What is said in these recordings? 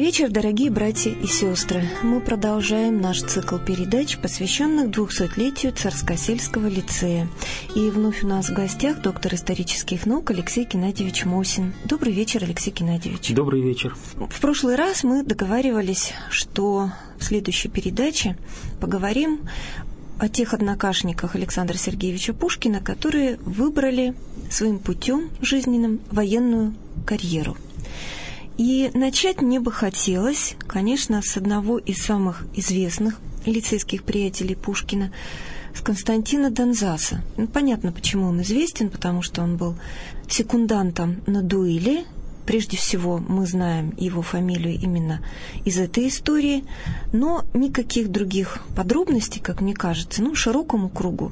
вечер, дорогие братья и сестры. Мы продолжаем наш цикл передач, посвященных 200-летию Царскосельского лицея. И вновь у нас в гостях доктор исторических наук Алексей Геннадьевич Мосин. Добрый вечер, Алексей Геннадьевич. Добрый вечер. В прошлый раз мы договаривались, что в следующей передаче поговорим о тех однокашниках Александра Сергеевича Пушкина, которые выбрали своим путем жизненным военную карьеру. И начать мне бы хотелось, конечно, с одного из самых известных лицейских приятелей Пушкина, с Константина Донзаса. Понятно, почему он известен, потому что он был секундантом на дуэли. Прежде всего, мы знаем его фамилию именно из этой истории, но никаких других подробностей, как мне кажется, широкому кругу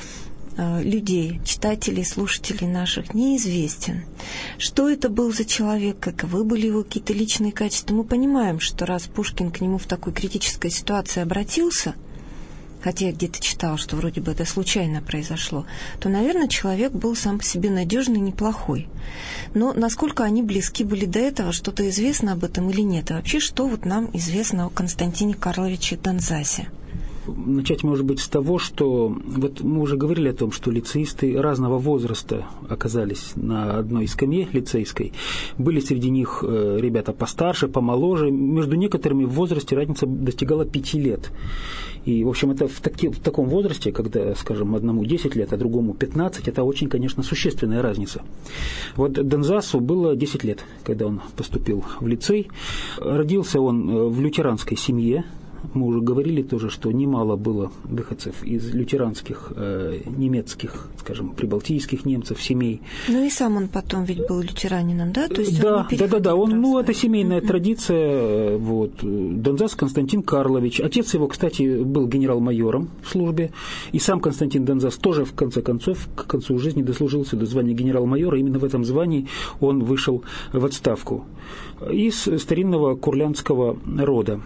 людей, читателей, слушателей наших неизвестен. Что это был за человек, каковы были его какие-то личные качества. Мы понимаем, что раз Пушкин к нему в такой критической ситуации обратился, хотя я где-то читала, что вроде бы это случайно произошло, то, наверное, человек был сам по себе надежный, неплохой. Но насколько они близки были до этого, что-то известно об этом или нет? И вообще, что нам известно о Константине Карловиче Донзасе? Начать, может быть, с того, что вот мы уже говорили о том, что лицеисты разного возраста оказались на одной скамье лицейской. Были среди них ребята постарше, помоложе. Между некоторыми в возрасте разница достигала 5 лет. И, в общем, это в таком возрасте, когда, скажем, одному 10 лет, а другому 15, это очень, конечно, существенная разница. Вот Донзасу было 10 лет, когда он поступил в лицей. Родился он в лютеранской семье. Мы уже говорили тоже, что немало было выходцев из лютеранских, немецких, скажем, прибалтийских немцев, семей. Ну и сам он потом ведь был лютеранином, да? То есть да. Это семейная традиция. Вот. Донзас Константин Карлович. Отец его, кстати, был генерал-майором в службе. И сам Константин Донзас тоже, в конце концов, к концу жизни дослужился до звания генерал-майора. Именно в этом звании он вышел в отставку. Из старинного курляндского рода.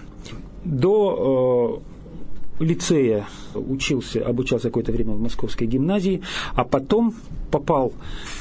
До лицея обучался какое-то время в Московской гимназии, а потом попал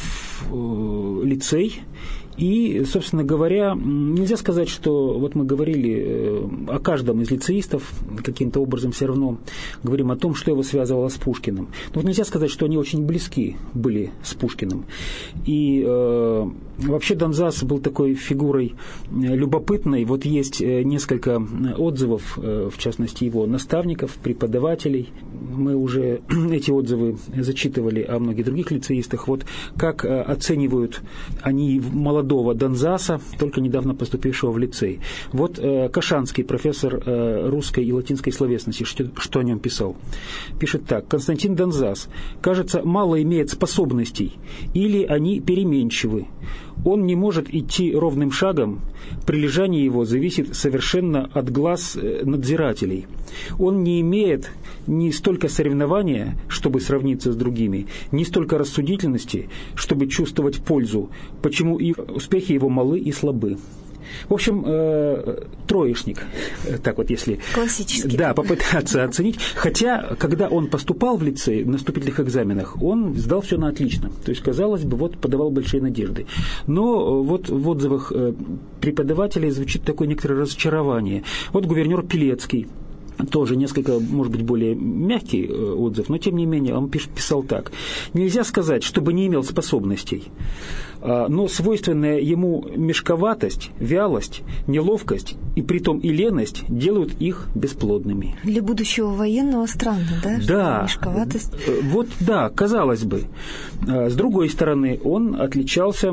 в лицей. И, собственно говоря, нельзя сказать, что вот мы говорили о каждом из лицеистов, каким-то образом все равно говорим о том, что его связывало с Пушкиным. Но вот нельзя сказать, что они очень близки были с Пушкиным. И вообще Донзас был такой фигурой любопытной. Вот есть несколько отзывов, в частности, его наставников, преподавателей. Мы уже эти отзывы зачитывали о многих других лицеистах. Вот как оценивают они молодого Донзаса, только недавно поступившего в лицей. Вот Кашанский, профессор русской и латинской словесности, что о нем писал. Пишет так. Константин Донзас, кажется, мало имеет способностей, или они переменчивы. Он не может идти ровным шагом, прилежание его зависит совершенно от глаз надзирателей. Он не имеет ни столько соревнования, чтобы сравниться с другими, ни столько рассудительности, чтобы чувствовать пользу, почему и успехи его малы и слабы. В общем, троечник, так вот если попытаться оценить. Хотя, когда он поступал в лицей на вступительных экзаменах, он сдал все на отлично. То есть, казалось бы, подавал большие надежды. Но вот в отзывах преподавателей звучит такое некоторое разочарование. Вот гувернер Пилецкий. Тоже несколько, может быть, более мягкий отзыв, но тем не менее он писал так. Нельзя сказать, чтобы не имел способностей, но свойственная ему мешковатость, вялость, неловкость и притом и леность делают их бесплодными. Для будущего военного странно, да? Да. Мешковатость. Вот да, казалось бы. С другой стороны, он отличался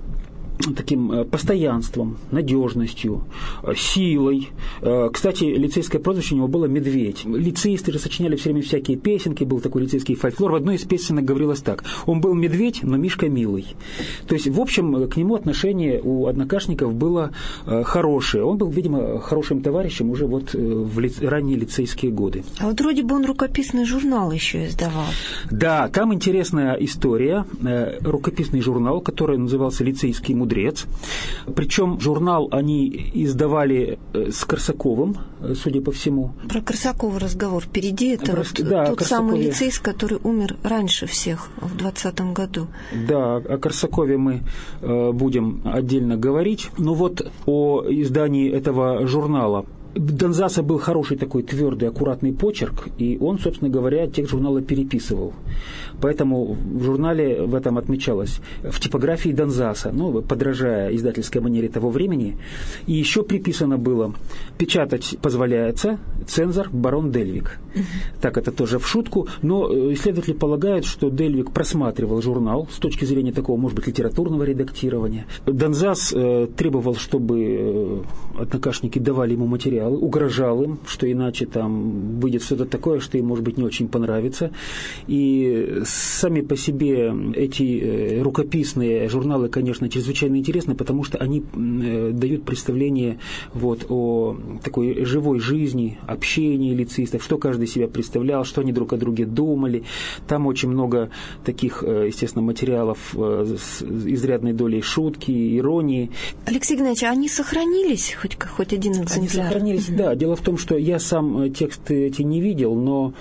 таким постоянством, надежностью, силой. Кстати, лицейское прозвище у него было «Медведь». Лицеисты же сочиняли все время всякие песенки, был такой лицейский фольклор. В одной из песенок говорилось так: «Он был медведь, но Мишка милый». То есть, в общем, к нему отношение у однокашников было хорошее. Он был, видимо, хорошим товарищем уже в ранние лицейские годы. А вот вроде бы он рукописный журнал еще издавал. Да, там интересная история. Рукописный журнал, который назывался «Лицейский мудрец», «Мудрец». Причем журнал они издавали с Корсаковым, судя по всему. Про Корсакова разговор впереди. Это тот самый лицеист, который умер раньше всех в 20-м году. Да, о Корсакове мы будем отдельно говорить. Но вот о издании этого журнала. Донзаса был хороший такой твердый, аккуратный почерк, и он, собственно говоря, текст журнала переписывал. Поэтому в журнале в этом отмечалось в типографии Донзаса, подражая издательской манере того времени. И еще приписано было: печатать позволяется, цензор барон Дельвиг. Так, это тоже в шутку, но исследователи полагают, что Дельвиг просматривал журнал с точки зрения такого, может быть, литературного редактирования. Донзас требовал, чтобы однокашники давали ему материалы, угрожал им, что иначе там выйдет что-то такое, что им, может быть, не очень понравится. И сами по себе эти рукописные журналы, конечно, чрезвычайно интересны, потому что они дают представление о такой живой жизни, общении лицеистов, что каждый себя представлял, что они друг о друге думали. Там очень много таких, естественно, материалов с изрядной долей шутки, иронии. Алексей Игнатьевич, они сохранились? Хоть один экземпляр? Они сохранились, да. Дело в том, что я сам тексты эти не видел, но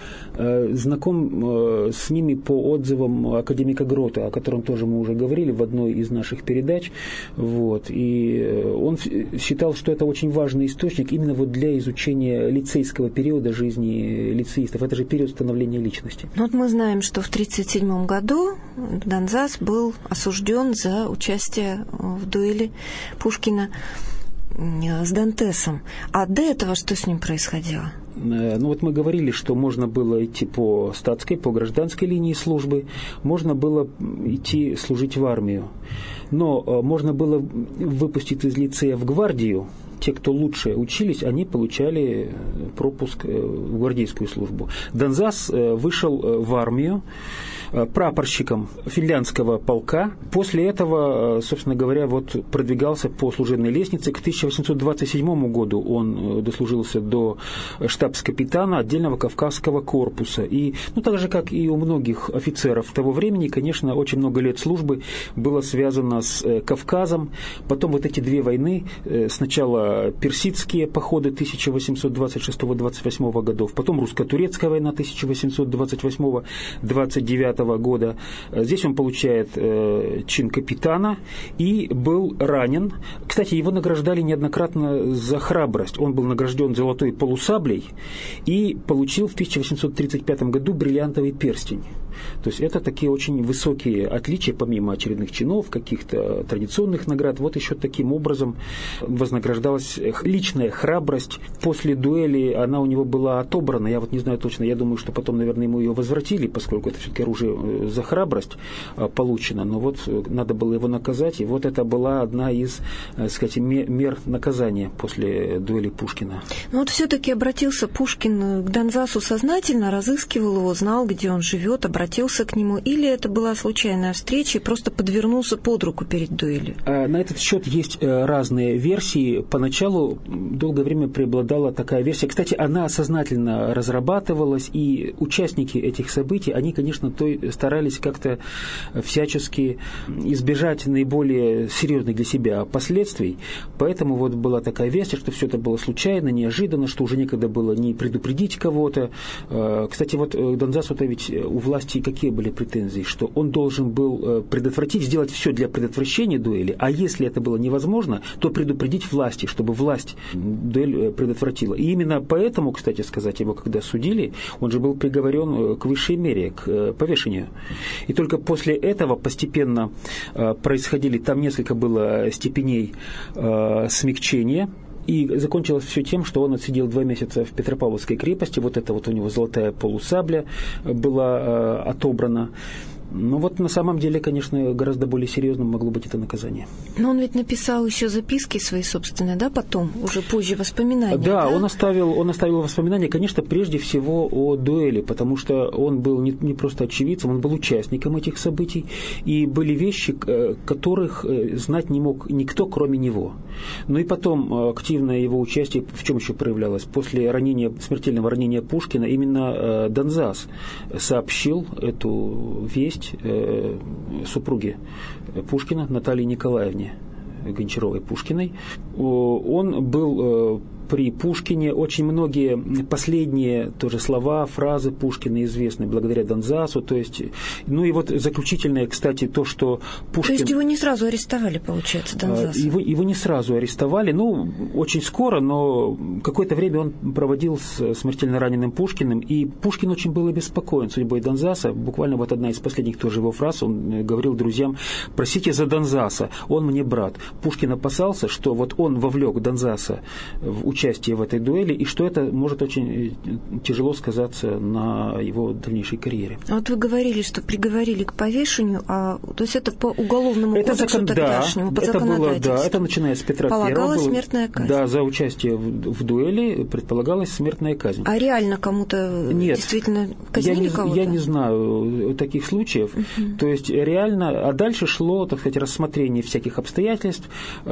знаком с ними по отзывам академика Грота, о котором тоже мы уже говорили в одной из наших передач. И он считал, что это очень важный источник именно для изучения лицейского периода жизни лицеистов. Это же период становления личности. Мы знаем, что в 1937 году Донзас был осужден за участие в дуэли Пушкина с Дантесом. А до этого что с ним происходило? Мы говорили, что можно было идти по статской, по гражданской линии службы, можно было идти служить в армию. Но можно было выпустить из лицея в гвардию. Те, кто лучше учились, они получали пропуск в гвардейскую службу. Донзас вышел в армию прапорщиком финляндского полка. После этого, собственно говоря, продвигался по служебной лестнице. К 1827 году он дослужился до штабс-капитана отдельного Кавказского корпуса. И, так же, как и у многих офицеров того времени, конечно, очень много лет службы было связано с Кавказом. Потом эти две войны, сначала персидские походы 1826-28 годов, потом русско-турецкая война 1828-29 года. Здесь он получает чин капитана и был ранен. Кстати, его награждали неоднократно за храбрость. Он был награжден золотой полусаблей и получил в 1835 году бриллиантовый перстень. То есть это такие очень высокие отличия, помимо очередных чинов, каких-то традиционных наград. Еще таким образом вознаграждалась личная храбрость. После дуэли она у него была отобрана. Я не знаю точно, я думаю, что потом, наверное, ему ее возвратили, поскольку это все-таки оружие за храбрость получено. Но надо было его наказать. И это была одна из, мер наказания после дуэли Пушкина. Все-таки обратился Пушкин к Донзасу сознательно, разыскивал его, знал, где он живет, обратился к нему, или это была случайная встреча и просто подвернулся под руку перед дуэлью? На этот счет есть разные версии. Поначалу долгое время преобладала такая версия. Кстати, она сознательно разрабатывалась, и участники этих событий, они, конечно, старались как-то всячески избежать наиболее серьезных для себя последствий. Поэтому была такая версия, что все это было случайно, неожиданно, что уже некогда было не предупредить кого-то. Кстати, Донзасу ведь у власти какие были претензии? Что он должен был предотвратить, сделать все для предотвращения дуэли, а если это было невозможно, то предупредить власти, чтобы власть дуэль предотвратила. И именно поэтому, кстати сказать, его когда судили, он же был приговорен к высшей мере, к повешению. И только после этого постепенно происходили, там несколько было степеней смягчения. И закончилось все тем, что он отсидел 2 месяца в Петропавловской крепости. Это у него золотая полусабля была отобрана. Но на самом деле, конечно, гораздо более серьезным могло быть это наказание. Но он ведь написал еще записки свои собственные, да, потом, уже позже воспоминания. Да, он оставил воспоминания, конечно, прежде всего о дуэли, потому что он был не просто очевидцем, он был участником этих событий, и были вещи, которых знать не мог никто, кроме него. И потом активное его участие в чем еще проявлялось? После смертельного ранения Пушкина именно Донзас сообщил эту весть супруге Пушкина Наталье Николаевне. Гончаровой-Пушкиной. Он был при Пушкине. Очень многие последние тоже слова, фразы Пушкина известны благодаря Донзасу. То есть, ну и вот заключительное, кстати, то, что Пушкин... То есть его не сразу арестовали, получается, Донзас? Его не сразу арестовали, ну, очень скоро, но какое-то время он проводил с смертельно раненым Пушкиным, и Пушкин очень был обеспокоен судьбой Донзаса. Буквально вот одна из последних тоже его фраз, он говорил друзьям: «Просите за Донзаса, он мне брат». Пушкин опасался, что вот он вовлек Донзаса в участие в этой дуэли, и что это может очень тяжело сказаться на его дальнейшей карьере. А вот вы говорили, что приговорили к повешению, то есть это по уголовному кодексу тогдашнему, по законодательству? Да, это начиная с Петра I. Полагалась смертная казнь? Да, за участие в дуэли предполагалась смертная казнь. А реально кому-то действительно казнили кого-то? Я не знаю таких случаев. То есть реально, а дальше шло, так сказать, рассмотрение всяких обстоятельств,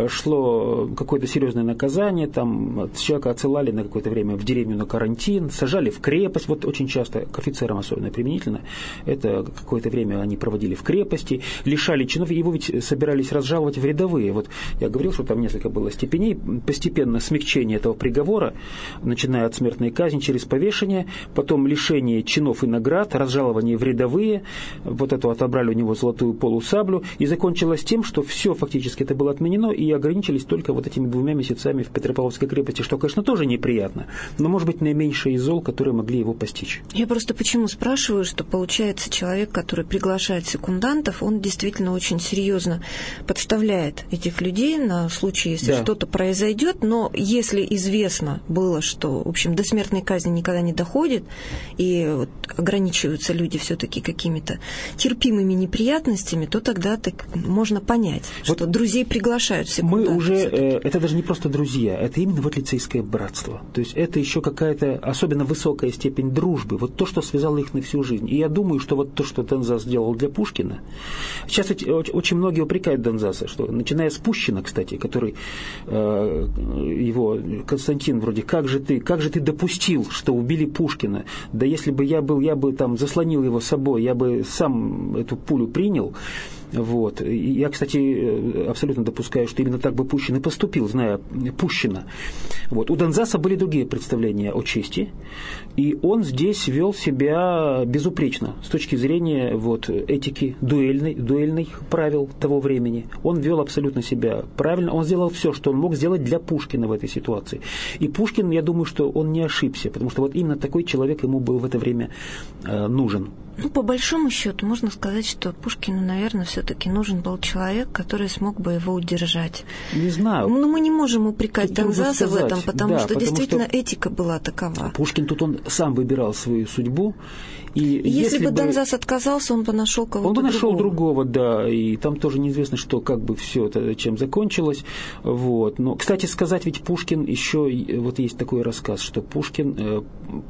шло какое-то серьезное наказание, там человека отсылали на какое-то время в деревню на карантин, сажали в крепость, вот очень часто, к офицерам особенно применительно, это какое-то время они проводили в крепости, лишали чинов, его ведь собирались разжаловать в рядовые. Вот я говорил, что там несколько было степеней, постепенно смягчение этого приговора, начиная от смертной казни через повешение, потом лишение чинов и наград, разжалование в рядовые, вот это отобрали у него золотую полусаблю, и закончилось тем, что все фактически это было отменено, и ограничились только вот этими 2 месяцами в Петропавловской крепости, что, конечно, тоже неприятно, но, может быть, наименьшее из зол, которые могли его постичь. Я просто почему спрашиваю, что, получается, человек, который приглашает секундантов, он действительно очень серьезно подставляет этих людей на случай, если что-то произойдет, но если известно было, что, в общем, до смертной казни никогда не доходит, и вот ограничиваются люди все-таки какими-то терпимыми неприятностями, то тогда можно понять, что друзей приглашают секундантов. Мы уже, это даже не просто друзья, это именно вот лицейское братство. То есть это еще какая-то особенно высокая степень дружбы, вот то, что связало их на всю жизнь. И я думаю, что вот то, что Донзас сделал для Пушкина, сейчас ведь очень многие упрекают Донзаса, что, начиная с Пущина, кстати, который его, Константин, вроде, как же ты допустил, что убили Пушкина? Да если бы я бы там заслонил его собой, я бы сам эту пулю принял. Вот. И я, кстати, абсолютно допускаю, что именно так бы Пущин и поступил, зная Пущина. Вот. У Донзаса были другие представления о чести, и он здесь вел себя безупречно с точки зрения вот, этики дуэльных правил того времени. Он вел абсолютно себя правильно, он сделал все, что он мог сделать для Пушкина в этой ситуации. И Пушкин, я думаю, что он не ошибся, потому что вот именно такой человек ему был в это время нужен. Ну, по большому счету, можно сказать, что Пушкину, наверное, все-таки нужен был человек, который смог бы его удержать. Не знаю. Но мы не можем упрекать Донзаса в этом, потому что действительно этика была такова. Пушкин тут он сам выбирал свою судьбу. И если бы Донзас отказался, он бы нашел кого-то другого. Он бы нашел другого, да, и там тоже неизвестно, что как бы все это чем закончилось. Вот. Но, кстати сказать, ведь Пушкин еще, вот есть такой рассказ, что Пушкин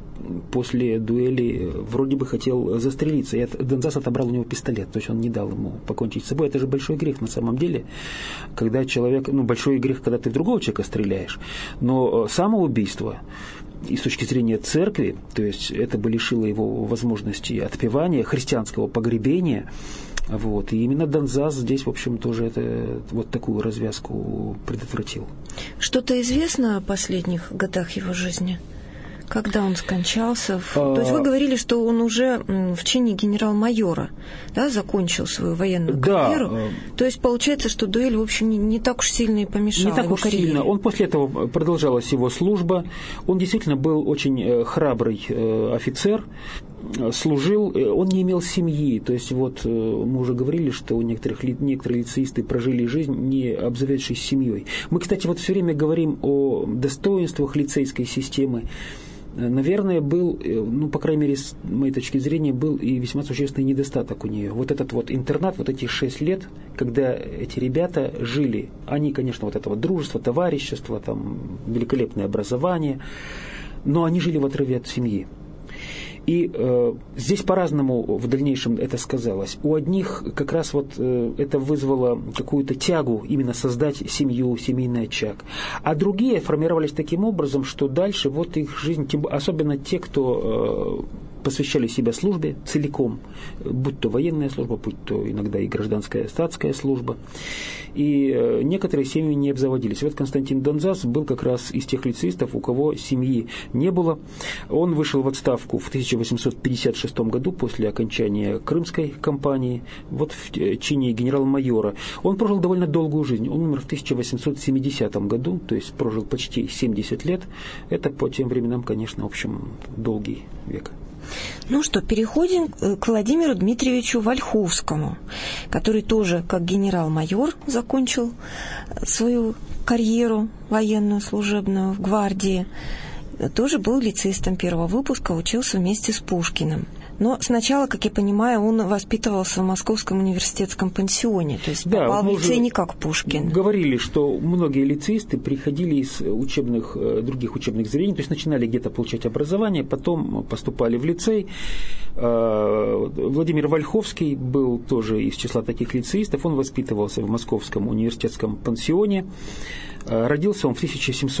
после дуэли вроде бы хотел застрелиться, и Донзас отобрал у него пистолет, то есть он не дал ему покончить с собой. Это же большой грех на самом деле, когда человек, большой грех, когда ты в другого человека стреляешь, но самоубийство, и с точки зрения церкви, то есть это бы лишило его возможности отпевания, христианского погребения. Вот. И именно Донзас здесь, в общем, тоже вот такую развязку предотвратил. Что-то известно о последних годах его жизни? Когда он скончался? То есть вы говорили, что он уже в чине генерал-майора, да, закончил свою военную карьеру. То есть получается, что дуэль, в общем, не так уж сильно и помешала его карьере. Не так уж сильно. Он после этого продолжалась его служба. Он действительно был очень храбрый офицер. Служил, он не имел семьи, то есть вот мы уже говорили, что некоторые лицеисты прожили жизнь, не обзаведшись семьей. Мы, кстати, вот все время говорим о достоинствах лицейской системы. Наверное, был, по крайней мере, с моей точки зрения, был и весьма существенный недостаток у нее. Вот этот вот интернат, вот эти 6 лет, когда эти ребята жили, они, конечно, вот это вот дружество, товарищество, там, великолепное образование, но они жили в отрыве от семьи. И здесь по-разному в дальнейшем это сказалось. У одних как раз вот это вызвало какую-то тягу именно создать семью, семейный очаг. А другие формировались таким образом, что дальше вот их жизнь, особенно те, кто посвящали себя службе целиком, будь то военная служба, будь то иногда и гражданская статская служба. И некоторые семьи не обзаводились. Вот Константин Донзас был как раз из тех лицеистов, у кого семьи не было. Он вышел в отставку в 1856 году после окончания Крымской кампании, вот в чине генерал-майора. Он прожил довольно долгую жизнь. Он умер в 1870 году, то есть прожил почти 70 лет. Это по тем временам, конечно, в общем, долгий век. Ну что, переходим к Владимиру Дмитриевичу Вольховскому, который тоже как генерал-майор закончил свою карьеру военную, служебную в гвардии. Тоже был лицеистом первого выпуска, учился вместе с Пушкиным. Но сначала, как я понимаю, он воспитывался в Московском университетском пансионе, то есть попал в лицей не как Пушкин. Говорили, что многие лицеисты приходили из других учебных заведений, то есть начинали где-то получать образование, потом поступали в лицей. Владимир Вольховский был тоже из числа таких лицеистов, он воспитывался в Московском университетском пансионе. Родился он в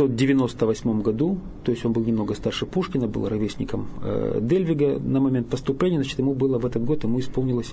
1798 году, то есть он был немного старше Пушкина, был ровесником Дельвига на момент поступления, значит, ему было в этот год, ему исполнилось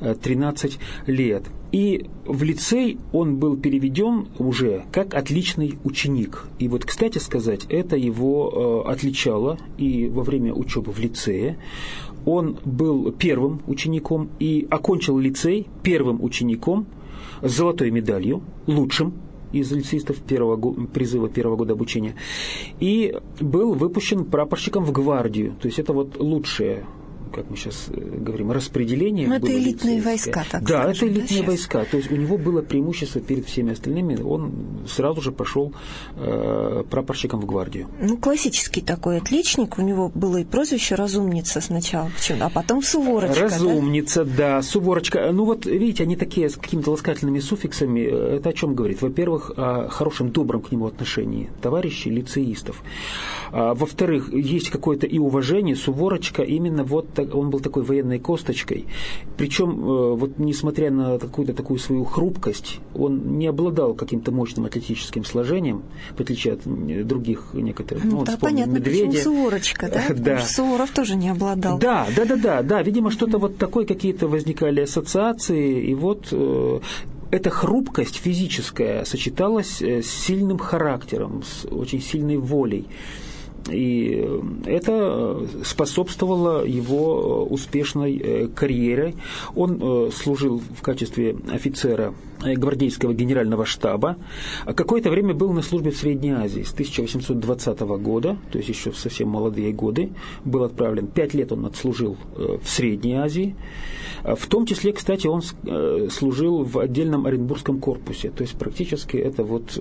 13 лет. И в лицей он был переведен уже как отличный ученик. И вот, кстати сказать, это его отличало и во время учебы в лицее. Он был первым учеником и окончил лицей первым учеником с золотой медалью, лучшим из лицеистов призыва первого года обучения, и был выпущен прапорщиком в гвардию. То есть это вот лучшее, как мы сейчас говорим, распределение. Но это элитные войска, так да, скажем, это элитные войска. То есть у него было преимущество перед всеми остальными. Он сразу же пошел прапорщиком в гвардию. Ну, классический такой отличник. У него было и прозвище «Разумница» сначала, а потом «Суворочка». Разумница, да, Суворочка. Ну вот, видите, они такие с какими-то ласкательными суффиксами. Это о чем говорит? Во-первых, о хорошем, добром к нему отношении товарищей, лицеистов. Во-вторых, есть какое-то и уважение. Суворочка именно вот он был такой военной косточкой. Причем, вот несмотря на какую-то такую свою хрупкость, он не обладал каким-то мощным атлетическим сложением, в отличие от других некоторых. Ну, да, понятно, Медведя. почему Суворочка, да? Да. Суворов тоже не обладал. Да. Видимо, что-то вот такое, какие-то возникали ассоциации, и вот эта хрупкость физическая сочеталась с сильным характером, с очень сильной волей. И это способствовало его успешной карьере. Он служил в качестве офицера гвардейского генерального штаба. Какое-то время был на службе в Средней Азии. С 1820 года, то есть еще в совсем молодые годы, был отправлен. 5 лет он отслужил в Средней Азии. В том числе, кстати, он служил в отдельном Оренбургском корпусе. То есть практически это вот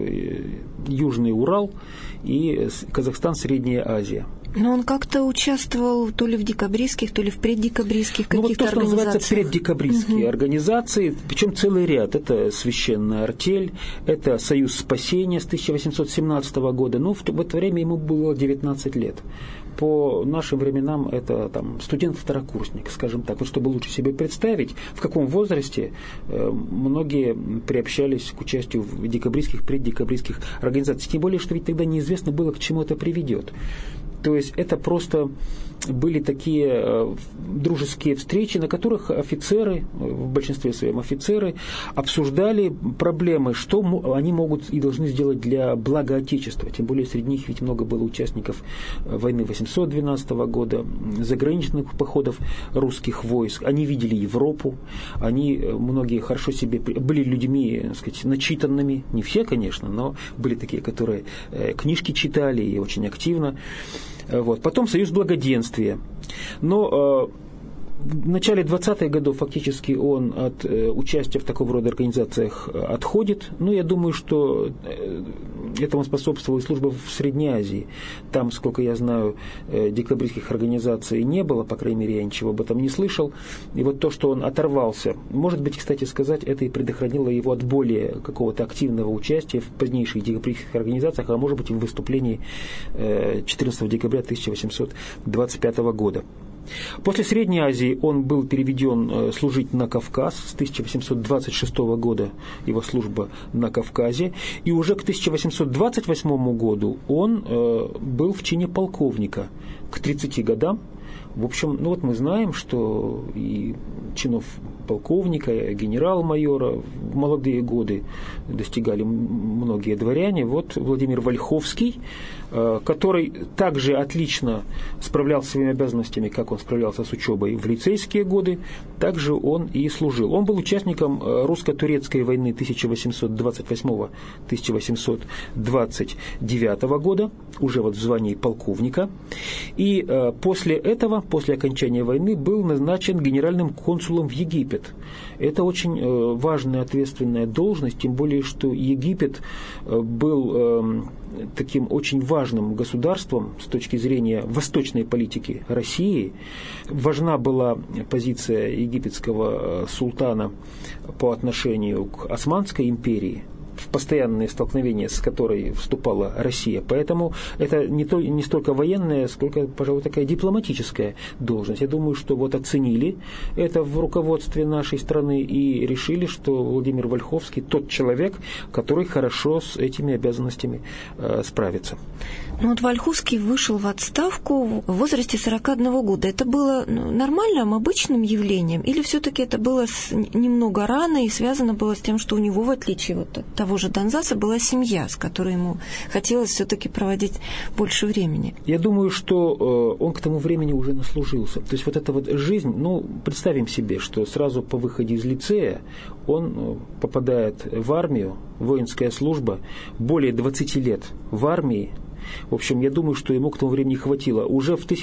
Южный Урал и Казахстан, Средняя Азия. Но он как-то участвовал то ли в декабристских, то ли в преддекабристских каких-то организациях. Ну, вот то, что называется преддекабристские организации, причем целый ряд. Это Священная артель, это Союз спасения с 1817 года. Ну, в это время ему было 19 лет. По нашим временам это там студент-второкурсник, скажем так. Вот чтобы лучше себе представить, в каком возрасте многие приобщались к участию в декабристских, преддекабристских организациях. Тем более, что ведь тогда неизвестно было, к чему это приведет. То есть это просто были такие дружеские встречи, на которых офицеры, в большинстве своем офицеры, обсуждали проблемы, что они могут и должны сделать для блага Отечества. Тем более среди них ведь много было участников войны 812 года, заграничных походов русских войск. Они видели Европу, они многие хорошо себе были людьми, так сказать, начитанными. Не все, конечно, но были такие, которые книжки читали и очень активно. Вот. Потом Союз благоденствия. Но в начале 20-х годов фактически он от участия в такого рода организациях отходит. Но я думаю, что этому способствовала и служба в Средней Азии. Там, сколько я знаю, декабристских организаций не было, по крайней мере, я ничего об этом не слышал. И вот то, что он оторвался, может быть, кстати сказать, это и предохранило его от более какого-то активного участия в позднейших декабристских организациях, а может быть и в выступлении 14 декабря 1825 года. После Средней Азии он был переведен служить на Кавказ. С 1826 года его служба на Кавказе. И уже к 1828 году он был в чине полковника. К 30 годам В общем, ну вот мы знаем, что и чинов полковника, генерал-майора в молодые годы достигали многие дворяне. Вот Владимир Вольховский, который также отлично справлялся с своими обязанностями, как он справлялся с учебой в лицейские годы, также он и служил. Он был участником русско-турецкой войны 1828-1829 года, уже вот в звании полковника. И после этого, после окончания войны, был назначен генеральным консулом в Египет. Это очень важная, ответственная должность, тем более, что Египет был таким очень важным государством с точки зрения восточной политики России. Важна была позиция египетского султана по отношению к Османской империи, в постоянные столкновения, с которой вступала Россия. Поэтому это не столько военная, сколько, пожалуй, такая дипломатическая должность. Я думаю, что вот оценили это в руководстве нашей страны и решили, что Владимир Вольховский тот человек, который хорошо с этими обязанностями справится. Ну вот Вольховский вышел в отставку в возрасте 41 года. Это было нормальным, обычным явлением? Или все-таки это было немного рано и связано было с тем, что у него, в отличие вот от того же Донзаса, была семья, с которой ему хотелось все-таки проводить больше времени? Я думаю, что он к тому времени уже наслужился. То есть вот эта вот жизнь, ну, представим себе, что сразу по выходе из лицея он попадает в армию, воинская служба, более 20 лет в армии. В общем, я думаю, что ему к тому времени хватило. Уже в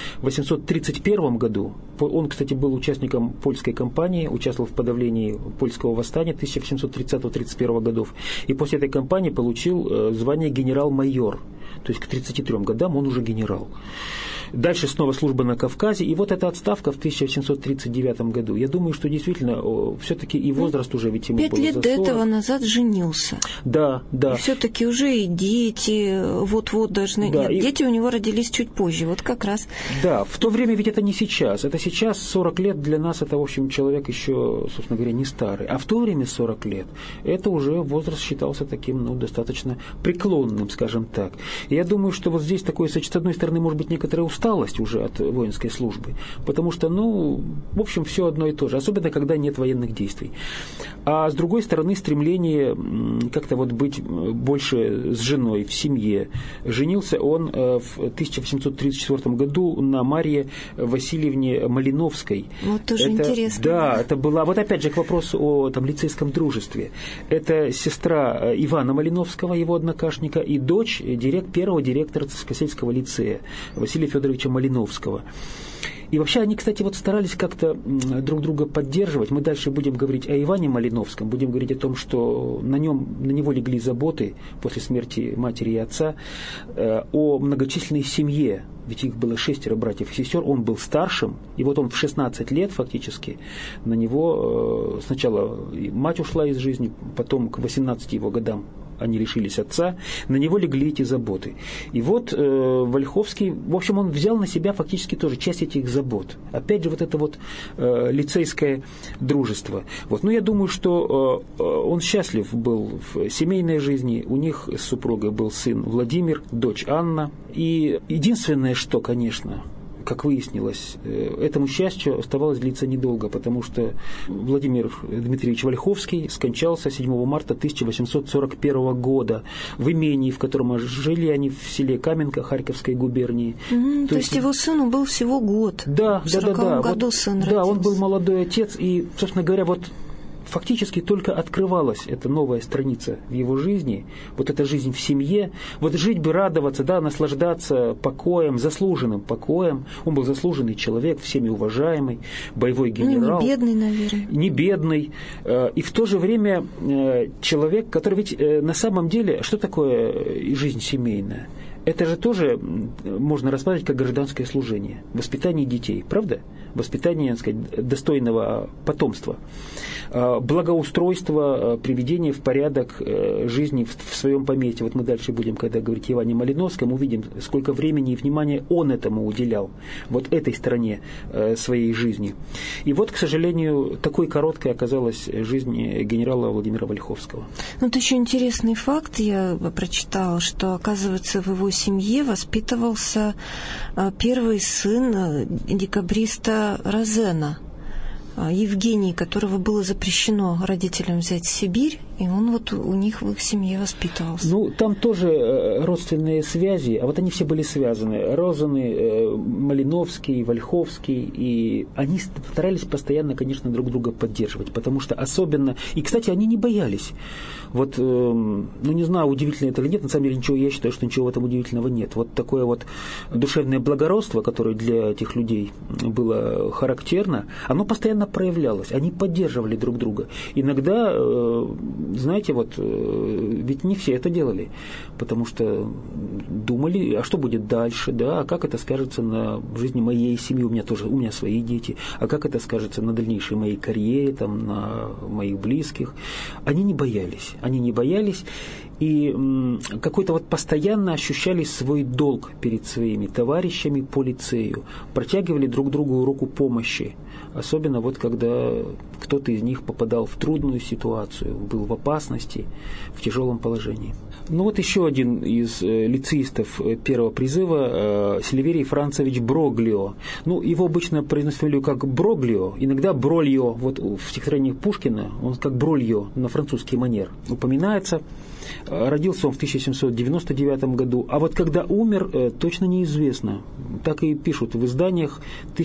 1831 году, он, кстати, был участником польской кампании, участвовал в подавлении польского восстания 1830-31 годов, и после этой кампании получил звание генерал-майор. То есть к 33 годам он уже генерал. Дальше снова служба на Кавказе, и вот эта отставка в 1739 году. Я думаю, что действительно все-таки и возраст уже ведь ему 5 было лет за до 40. этого назад женился. Да, да. И все-таки уже и дети вот-вот должны... Да, Нет, дети у него родились чуть позже, вот как раз. Да, в то время ведь это не сейчас. Это сейчас 40 лет для нас, это, в общем, человек еще, собственно говоря, не старый. А в то время 40 лет, это уже возраст считался таким, ну, достаточно преклонным, скажем так. И я думаю, что вот здесь такое, с одной стороны, может быть, некоторая усталость уже от воинской службы, потому что, ну, в общем, все одно и то же, особенно когда нет военных действий. А с другой стороны, стремление как-то вот быть больше с женой, в семье. Женился он в 1834 году на Марье Васильевне Малиновской. Вот тоже интересно. Да, это была, вот опять же к вопросу о там, лицейском дружестве. Это сестра Ивана Малиновского, его однокашника, и дочь первого директора Царскосельского лицея Василия Федоровича Малиновского. И вообще они, кстати, вот старались как-то друг друга поддерживать. Мы дальше будем говорить о Иване Малиновском, будем говорить о том, что на него легли заботы после смерти матери и отца, о многочисленной семье. Ведь их было 6 братьев и сестер, он был старшим, и вот он в 16 лет фактически, на него сначала мать ушла из жизни, потом к 18 его годам они лишились отца, на него легли эти заботы. И вот Вольховский, в общем, он взял на себя фактически тоже часть этих забот. Опять же, вот это вот лицейское дружество. Вот. Но я думаю, что он счастлив был в семейной жизни. У них с супругой был сын Владимир, дочь Анна. И единственное, что, конечно, как выяснилось, этому счастью оставалось длиться недолго, потому что Владимир Дмитриевич Вольховский скончался 7 марта 1841 года в имении, в котором жили они в селе Каменка Харьковской губернии. То есть его сыну был всего год. Да, в 40-м году вот, сын родился. Да, он был молодой отец, и, собственно говоря, вот фактически только открывалась эта новая страница в его жизни, вот эта жизнь в семье, вот жить бы, радоваться, да, наслаждаться покоем, заслуженным покоем. Он был заслуженный человек, всеми уважаемый, боевой генерал. Ну, не бедный, наверное. Не бедный. И в то же время человек, который ведь на самом деле, что такое жизнь семейная? Это же тоже можно рассматривать как гражданское служение, воспитание детей, правда? Воспитание, так сказать, достойного потомства, благоустройство, приведение в порядок жизни в своем поместье. Вот мы дальше будем, когда говорить о Иване Малиновском, увидим, сколько времени и внимания он этому уделял, вот этой стороне своей жизни. И вот, к сожалению, такой короткой оказалась жизнь генерала Владимира Вольховского. Вот еще интересный факт я прочитала, что, оказывается, в его семье воспитывался первый сын декабриста Розена, Евгений, которого было запрещено родителям взять в Сибирь, и он вот у них в их семье воспитывался. Ну, там тоже родственные связи, а вот они все были связаны. Розаны, Малиновский, Вольховский, и они старались постоянно, конечно, друг друга поддерживать, потому что особенно... И, кстати, они не боялись. Вот, ну, не знаю, удивительно это или нет, на самом деле я считаю, что ничего в этом удивительного нет. Вот такое вот душевное благородство, которое для этих людей было характерно, оно постоянно проявлялось. Они поддерживали друг друга. Иногда, знаете, вот, ведь не все это делали, потому что думали, а что будет дальше, да, а как это скажется на жизни моей семьи, у меня свои дети, а как это скажется на дальнейшей моей карьере, там, на моих близких. Они не боялись, и какой-то вот постоянно ощущали свой долг перед своими товарищами по лицею, протягивали друг другу руку помощи, особенно вот когда кто-то из них попадал в трудную ситуацию, был в опасности, в тяжелом положении. Ну вот еще один из лицеистов первого призыва, Сильверий Францевич Броглио. Ну, его обычно произносят фамилию как Броглио, иногда Брольо. Вот в стихотворении Пушкина он как Брольо на французский манер упоминается. Родился он в 1799 году, а вот когда умер, точно неизвестно. Так и пишут в изданиях: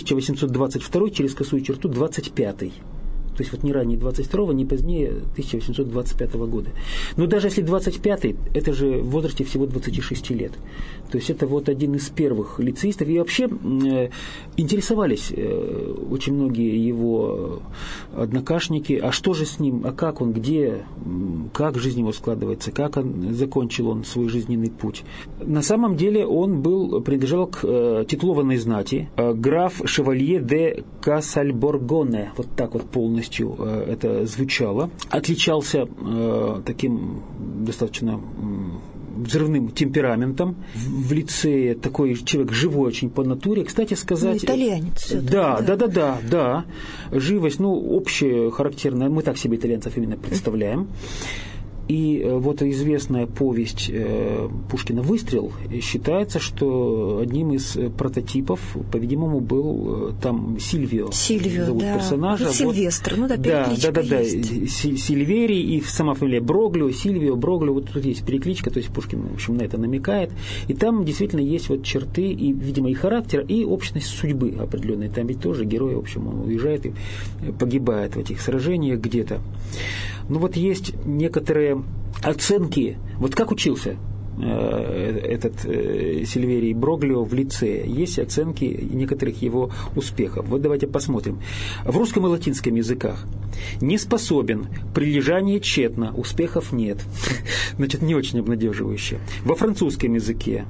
1822, через косую черту, 25-й. То есть вот не ранее 22-го, не позднее 1825 года. Но даже если 25-й, это же в возрасте всего 26 лет. То есть это вот один из первых лицеистов. И вообще интересовались очень многие его однокашники, а что же с ним, а как он, где, как жизнь его складывается, как закончил он свой жизненный путь. На самом деле он принадлежал к титулованной знати, граф Шевалье де Кассальборгоне, вот так вот полностью это звучало, отличался таким достаточно взрывным темпераментом. В лицее такой человек живой очень по натуре. Кстати сказать... Ну, итальянец. Да. Живость, общая, характерная. Мы так себе итальянцев именно представляем. И вот известная повесть Пушкина «Выстрел» считается, что одним из прототипов, по-видимому, был там Сильвио зовут персонажа. Сильвестр, перекличка есть. Сильверий и сама фамилия Броглио, Сильвио, Броглио, вот тут есть перекличка, то есть Пушкин, в общем, на это намекает. И там действительно есть вот черты, и, видимо, и характер, и общность судьбы определенной. Там ведь тоже герой, в общем, он уезжает и погибает в этих сражениях где-то. Но вот есть некоторые оценки, вот как учился этот Сильверий Броглио в лицее, есть оценки некоторых его успехов. Вот давайте посмотрим. В русском и латинском языках: не способен, прилежание тщетно, успехов нет. Значит, не очень обнадеживающе. Во французском языке: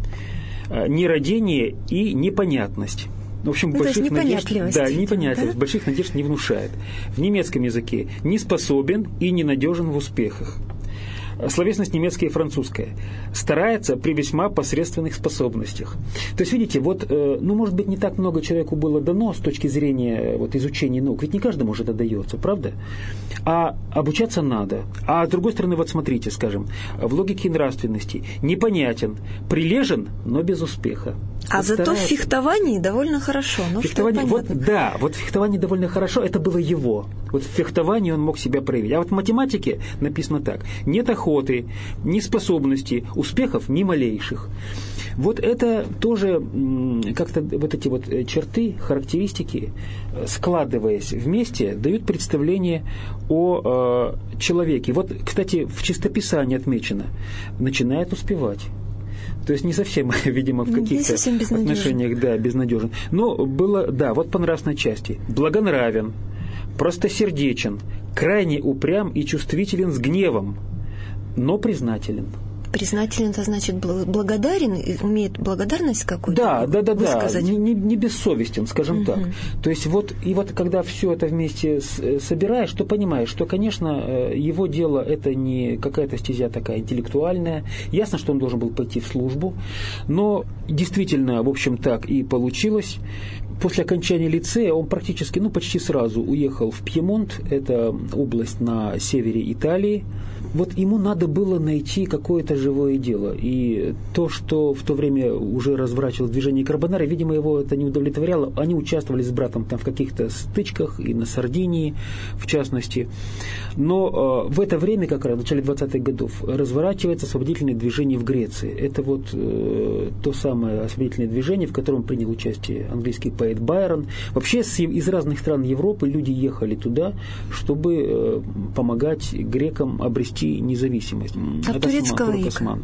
нерадение и непонятность. В общем, больших надежд, непонятливость, больших надежд не внушает. В немецком языке: не способен и ненадежен в успехах. Словесность немецкая и французская: старается при весьма посредственных способностях. То есть, видите, вот, может быть, не так много человеку было дано с точки зрения вот, изучения наук, ведь не каждому же это дается, правда? А обучаться надо. А с другой стороны, вот смотрите, скажем, в логике и нравственности: непонятен, прилежен, но без успеха. А зато в фехтовании довольно хорошо. В фехтовании довольно хорошо, это было его. Вот в фехтовании он мог себя проявить. А вот в математике написано так: нет охоты, ни способности, успехов ни малейших. Вот это тоже как-то вот эти вот черты, характеристики, складываясь вместе, дают представление о человеке. Вот, кстати, в чистописании отмечено: начинает успевать. То есть не совсем, видимо, в каких-то отношениях, безнадежен. Но было, вот по нравственной части: благонравен, простосердечен, крайне упрям и чувствителен с гневом, но признателен. Признателен, это значит благодарен, умеет благодарность какую-то высказать? Да, не бессовестен, скажем так. То есть вот когда все это вместе собираешь, то понимаешь, что, конечно, его дело это не какая-то стезя такая интеллектуальная. Ясно, что он должен был пойти в службу, но действительно, в общем, так и получилось. После окончания лицея он практически, почти сразу уехал в Пьемонт, это область на севере Италии. Вот ему надо было найти какое-то живое дело. И то, что в то время уже разворачивалось движение Карбонара, видимо, его это не удовлетворяло. Они участвовали с братом там в каких-то стычках, и на Сардинии, в частности. Но в это время, как раз в начале 20-х годов, разворачивается освободительное движение в Греции. Это вот то самое освободительное движение, в котором принял участие английский поэт Байрон. Вообще из разных стран Европы люди ехали туда, чтобы помогать грекам обрести независимость от турецкого ига.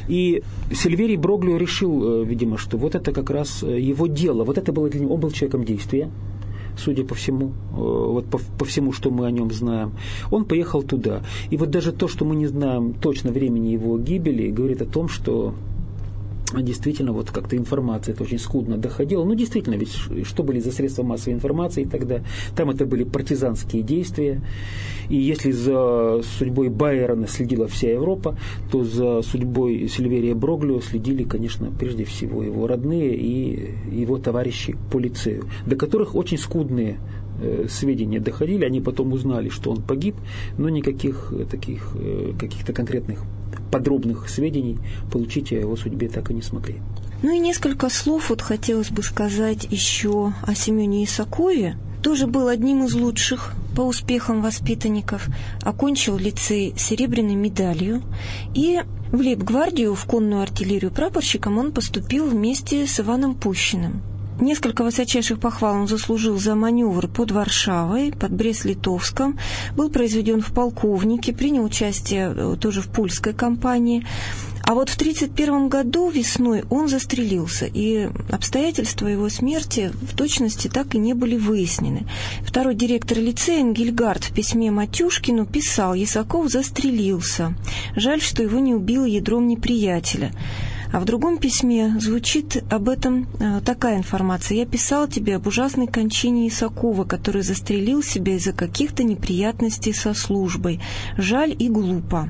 И Сильверий Броглио решил, видимо, что вот это как раз его дело. Вот это было для него. Он был человеком действия, судя по всему, вот по всему, что мы о нем знаем. Он поехал туда. И вот даже то, что мы не знаем точно времени его гибели, говорит о том, что действительно, вот как-то информация это очень скудно доходила. Действительно, ведь что были за средства массовой информации тогда? Там это были партизанские действия. И если за судьбой Байрона следила вся Европа, то за судьбой Сильверия Броглио следили, конечно, прежде всего его родные и его товарищи по лицею, до которых очень скудные сведения доходили. Они потом узнали, что он погиб, но никаких таких каких-то конкретных подробных сведений получить о его судьбе так и не смогли. И несколько слов вот хотелось бы сказать еще о Семене Исакове. Тоже был одним из лучших по успехам воспитанников. Окончил лицей с серебряной медалью. И в лейб-гвардию, в конную артиллерию прапорщиком он поступил вместе с Иваном Пущиным. Несколько высочайших похвал он заслужил за маневры под Варшавой, под Брест-Литовском, был произведен в полковнике, принял участие тоже в польской кампании. А вот в 1931 году весной он застрелился, и обстоятельства его смерти в точности так и не были выяснены. Второй директор лицея Энгельгард в письме Матюшкину писал: «Исаков застрелился. Жаль, что его не убило ядром неприятеля». А в другом письме звучит об этом такая информация: «Я писал тебе об ужасной кончине Исакова, который застрелил себя из-за каких-то неприятностей со службой. Жаль и глупо».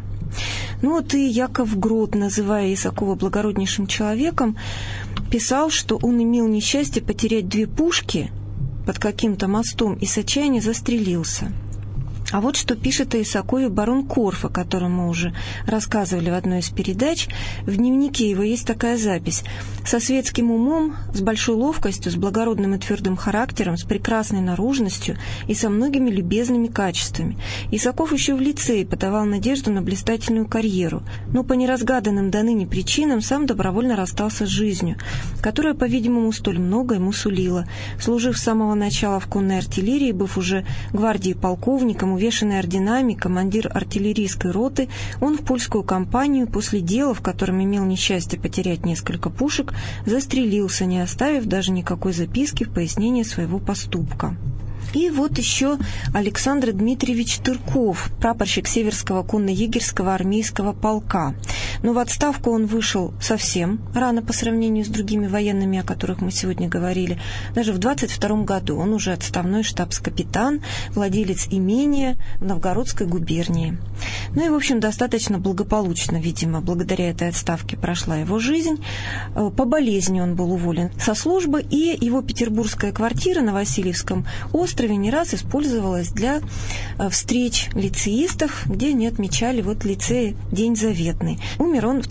И Яков Грот, называя Исакова благороднейшим человеком, писал, что он имел несчастье потерять 2 пушки под каким-то мостом и с отчаяния застрелился. А вот что пишет о Исакове барон Корф, о котором мы уже рассказывали в одной из передач. В дневнике его есть такая запись: «Со светским умом, с большой ловкостью, с благородным и твердым характером, с прекрасной наружностью и со многими любезными качествами. Исаков еще в лицее подавал надежду на блистательную карьеру, но по неразгаданным до ныне причинам сам добровольно расстался с жизнью, которая, по-видимому, столь много ему сулила. Служив с самого начала в конной артиллерии, быв уже гвардии полковником, увешанный орденами, командир артиллерийской роты, он в польскую кампанию после дела, в котором имел несчастье потерять несколько пушек, застрелился, не оставив даже никакой записки в пояснение своего поступка». И вот еще Александр Дмитриевич Тырков, прапорщик Северского конно-егерского армейского полка. Но в отставку он вышел совсем рано по сравнению с другими военными, о которых мы сегодня говорили. Даже в 22 году он уже отставной штабс-капитан, владелец имения в Новгородской губернии. И, в общем, достаточно благополучно, видимо, благодаря этой отставке прошла его жизнь. По болезни он был уволен со службы, и его петербургская квартира на Васильевском острове не раз использовалась для встреч лицеистов, где они отмечали лицее День заветный. Умер он в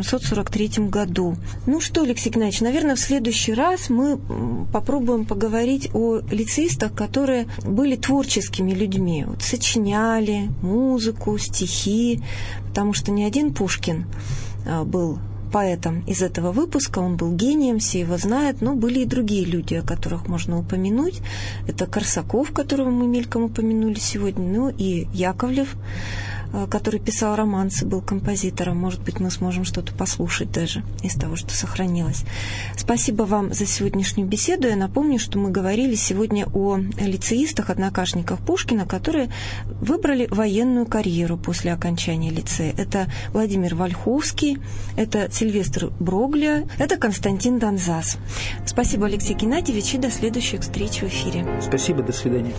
1843 году. Что, Алексей Геннадьевич, наверное, в следующий раз мы попробуем поговорить о лицеистах, которые были творческими людьми, сочиняли музыку, стихи, потому что не один Пушкин был поэтом из этого выпуска, он был гением, все его знают, но были и другие люди, о которых можно упомянуть. Это Корсаков, которого мы мельком упомянули сегодня, и Яковлев, который писал романсы, был композитором. Может быть, мы сможем что-то послушать даже из того, что сохранилось. Спасибо вам за сегодняшнюю беседу. Я напомню, что мы говорили сегодня о лицеистах, однокашниках Пушкина, которые выбрали военную карьеру после окончания лицея. Это Владимир Вольховский, это Сильвестр Броглио, это Константин Донзас. Спасибо, Алексей Геннадьевич, и до следующих встреч в эфире. Спасибо, до свидания.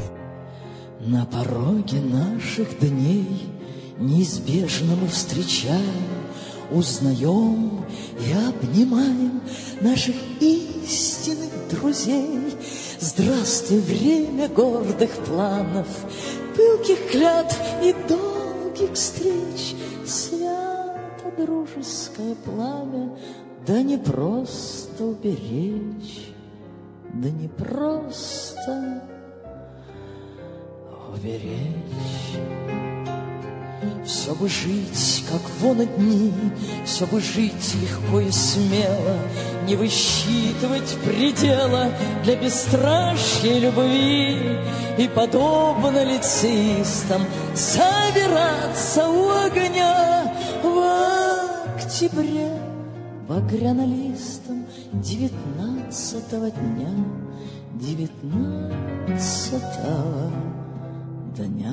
На пороге наших дней неизбежно мы встречаем, узнаем и обнимаем наших истинных друзей. Здравствуй, время гордых планов, пылких клятв и долгих встреч. Свято дружеское пламя, да не просто уберечь, да не просто уберечь. Все бы жить, как вон дни, все бы жить легко и смело, не высчитывать предела для бесстрашной любви и, подобно лицеистам, собираться у огня в октябре багрянолистом 19-го дня, 19-го дня.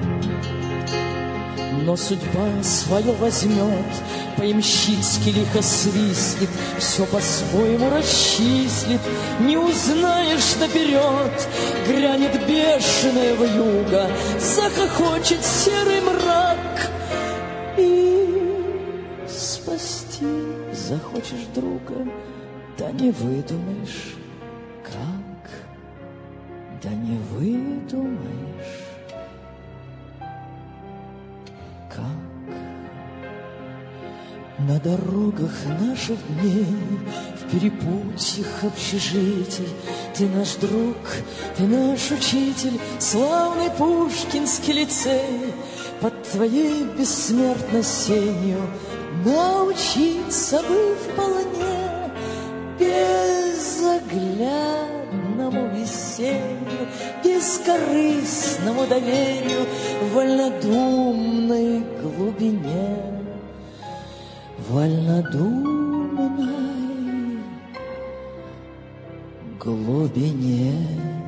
Но судьба свое возьмет, по-ямщицки лихо свистнет, все по-своему расчислит, не узнаешь наперед. Грянет бешеная вьюга, захохочет серый мрак, и спасти захочешь друга, да не выдумаешь как, да не выдумаешь как. На дорогах наших дней, в перепутьях общежитий, ты наш друг, ты наш учитель, славный Пушкинский лицей. Под твоей бессмертной сенью научиться бы вполне безоглядному весенню, бескорыстному доверию, вольнодумной глубине, вольнодумной глубине.